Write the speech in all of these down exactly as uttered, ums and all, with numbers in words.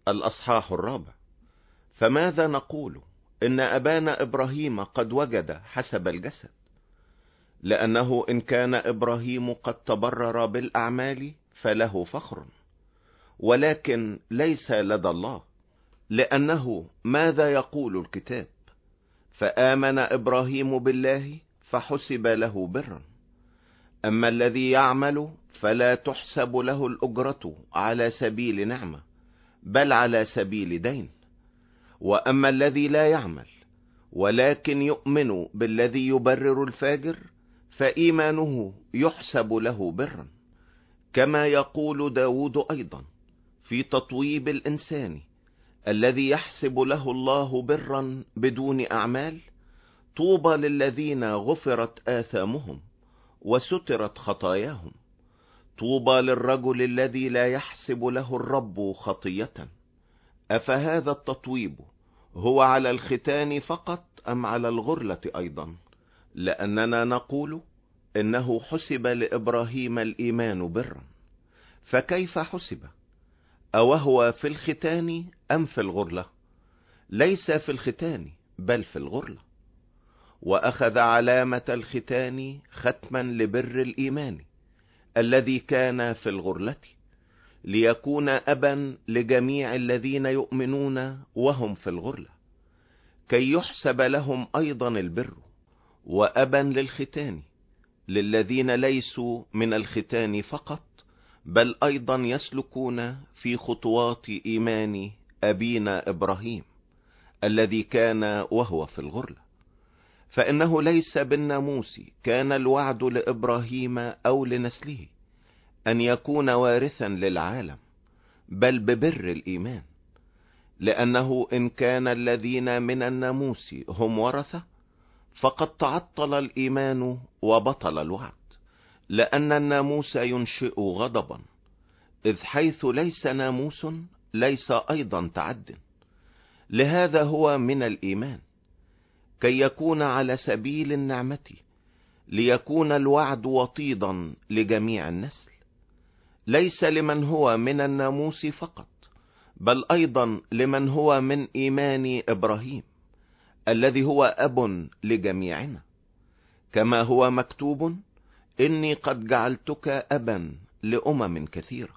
الأصحاح الرابع. فماذا نقول؟ إن أبانا إبراهيم قد وجد حسب الجسد، لأنه إن كان إبراهيم قد تبرر بالأعمال فله فخر، ولكن ليس لدى الله. لأنه ماذا يقول الكتاب؟ فآمن إبراهيم بالله فحسب له برا. أما الذي يعمل فلا تحسب له الأجرة على سبيل نعمة، بل على سبيل دين. وأما الذي لا يعمل ولكن يؤمن بالذي يبرر الفاجر، فإيمانه يحسب له برا. كما يقول داود أيضا في تطويب الإنسان الذي يحسب له الله برا بدون أعمال: طوبى للذين غفرت آثامهم وسترت خطاياهم. طوبى للرجل الذي لا يحسب له الرب خطية. أفهذا التطويب هو على الختان فقط أم على الغرلة أيضا؟ لأننا نقول إنه حسب لإبراهيم الإيمان برا. فكيف حسب؟ أوهو في الختان أم في الغرلة؟ ليس في الختان بل في الغرلة. وأخذ علامة الختان ختما لبر الإيمان الذي كان في الغرلة، ليكون أبا لجميع الذين يؤمنون وهم في الغرلة، كي يحسب لهم أيضا البر، وأبا للختان للذين ليسوا من الختان فقط، بل أيضا يسلكون في خطوات إيمان أبينا إبراهيم الذي كان وهو في الغرلة. فإنه ليس بالناموس كان الوعد لإبراهيم أو لنسله أن يكون وارثا للعالم، بل ببر الإيمان. لأنه إن كان الذين من الناموس هم ورثة، فقد تعطل الإيمان وبطل الوعد، لأن الناموس ينشئ غضبا، إذ حيث ليس ناموس ليس أيضا تعد. لهذا هو من الإيمان، كي يكون على سبيل النعمة، ليكون الوعد وطيدا لجميع النسل، ليس لمن هو من الناموس فقط، بل أيضا لمن هو من إيمان إبراهيم الذي هو أب لجميعنا. كما هو مكتوب: إني قد جعلتك أبا لأمم كثيرة،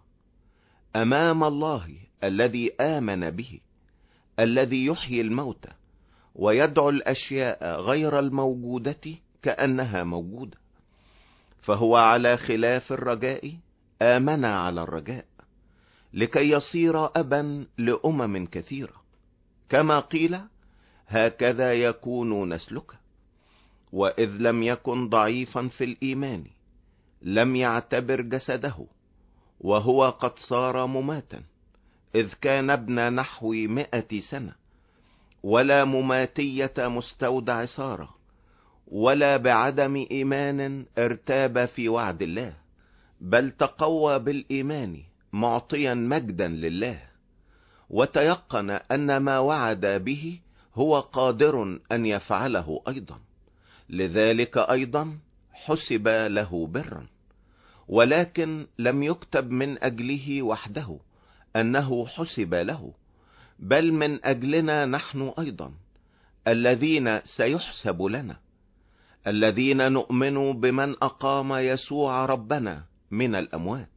أمام الله الذي آمن به، الذي يحيي الموتى ويدعو الأشياء غير الموجودة كأنها موجودة. فهو على خلاف الرجاء آمن على الرجاء، لكي يصير أبا لأمم كثيرة، كما قيل: هكذا يكون نسلك. وإذ لم يكن ضعيفا في الإيمان لم يعتبر جسده وهو قد صار مماتا، إذ كان ابن نحو مئة سنة، ولا مماتية مستودع سارة، ولا بعدم إيمان ارتاب في وعد الله، بل تقوى بالإيمان معطيا مجدا لله، وتيقن أن ما وعد به هو قادر أن يفعله أيضا، لذلك أيضا حسب له برا. ولكن لم يكتب من أجله وحده أنه حسب له، بل من أجلنا نحن أيضا الذين سيحسب لنا، الذين نؤمن بمن أقام يسوع ربنا من الأموات،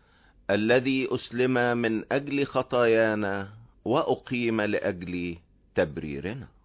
الذي أسلم من أجل خطايانا وأقيم لأجل تبريرنا.